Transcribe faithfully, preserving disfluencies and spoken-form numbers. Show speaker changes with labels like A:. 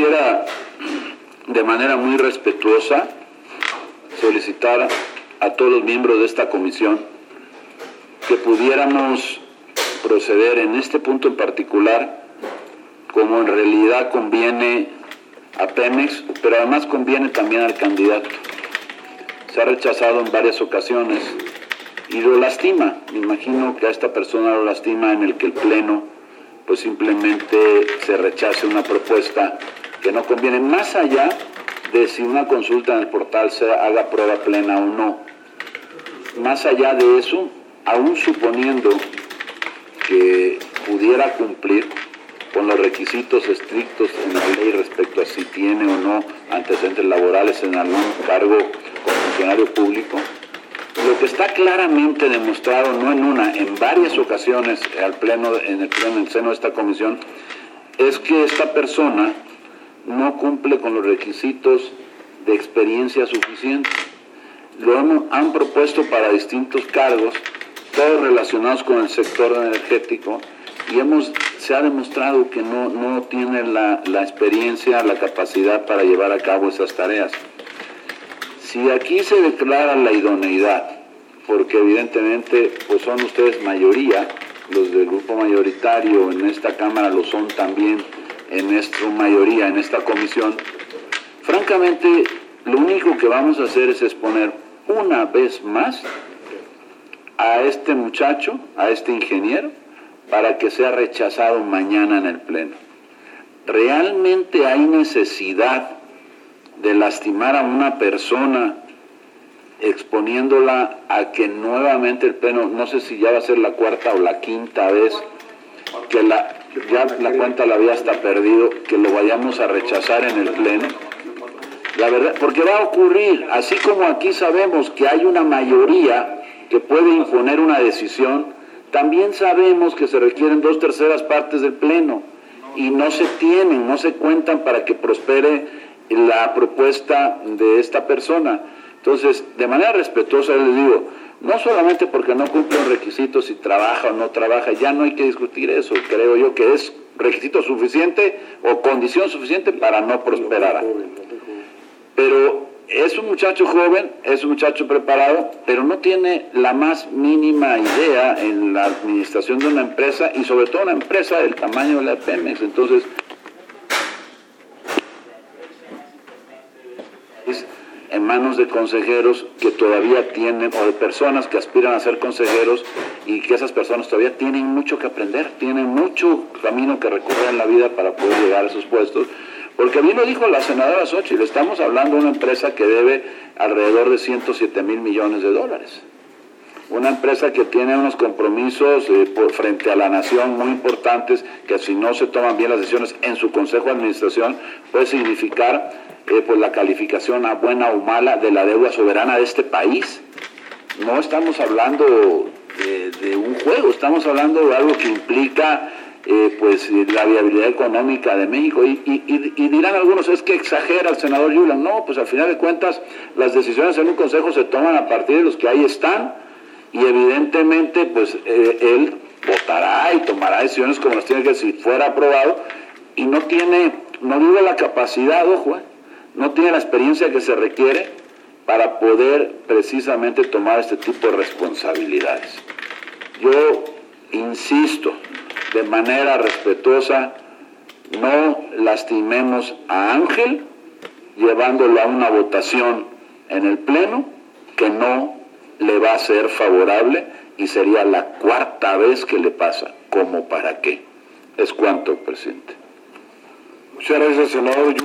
A: quisiera, de manera muy respetuosa, solicitar a todos los miembros de esta comisión que pudiéramos proceder en este punto en particular, como en realidad conviene a Pemex, pero además conviene también al candidato. Se ha rechazado en varias ocasiones y lo lastima. Me imagino que a esta persona lo lastima en el que el Pleno pues simplemente se rechace una propuesta que no conviene, más allá de si una consulta en el portal se haga prueba plena o no. Más allá de eso, aún suponiendo que pudiera cumplir con los requisitos estrictos en la ley respecto a si tiene o no antecedentes laborales en algún cargo como funcionario público, lo que está claramente demostrado, no en una, en varias ocasiones al pleno, en el pleno, en el seno de esta comisión, es que esta persona no cumple con los requisitos de experiencia suficientes. Lo hemos, han propuesto para distintos cargos, todos relacionados con el sector energético, y hemos, se ha demostrado que no, no tiene la, la experiencia, la capacidad para llevar a cabo esas tareas. Si aquí se declara la idoneidad, porque evidentemente pues son ustedes mayoría, los del grupo mayoritario en esta Cámara lo son también en esta mayoría en esta comisión, francamente lo único que vamos a hacer es exponer una vez más a este muchacho, a este ingeniero, para que sea rechazado mañana en el Pleno. ¿Realmente hay necesidad de lastimar a una persona exponiéndola a que nuevamente el Pleno, no sé si ya va a ser la cuarta o la quinta vez, que la, ya la cuenta la había hasta perdido, que lo vayamos a rechazar en el Pleno? La verdad, porque va a ocurrir, así como aquí sabemos que hay una mayoría que puede imponer una decisión, también sabemos que se requieren dos terceras partes del Pleno y no se tienen, no se cuentan para que prospere la propuesta de esta persona. Entonces, de manera respetuosa les digo, no solamente porque no cumplen requisitos, si trabaja o no trabaja, ya no hay que discutir eso, creo yo que es requisito suficiente o condición suficiente para no prosperar. Pero es un muchacho joven, es un muchacho preparado, pero no tiene la más mínima idea en la administración de una empresa y sobre todo una empresa del tamaño de la Pemex. Entonces, en manos de consejeros que todavía tienen, o de personas que aspiran a ser consejeros, y que esas personas todavía tienen mucho que aprender, tienen mucho camino que recorrer en la vida para poder llegar a esos puestos, porque bien lo dijo la senadora Xóchitl, estamos hablando de una empresa que debe alrededor de ciento siete mil millones de dólares, una empresa que tiene unos compromisos eh, por, frente a la nación muy importantes, que si no se toman bien las decisiones en su consejo de administración, puede significar Eh, pues la calificación a buena o mala de la deuda soberana de este país. No estamos hablando de, de un juego, estamos hablando de algo que implica eh, pues la viabilidad económica de México y, y, y, y dirán algunos, es que exagera el senador Yulan. No, pues al final de cuentas las decisiones en un consejo se toman a partir de los que ahí están y evidentemente pues eh, él votará y tomará decisiones como las tiene que si fuera aprobado y no tiene, no digo la capacidad, ojo, eh, no tiene la experiencia que se requiere para poder precisamente tomar este tipo de responsabilidades. Yo insisto, de manera respetuosa, no lastimemos a Ángel llevándolo a una votación en el Pleno que no le va a ser favorable y sería la cuarta vez que le pasa. ¿Cómo para qué? Es cuanto, presidente.
B: Muchas gracias, senador.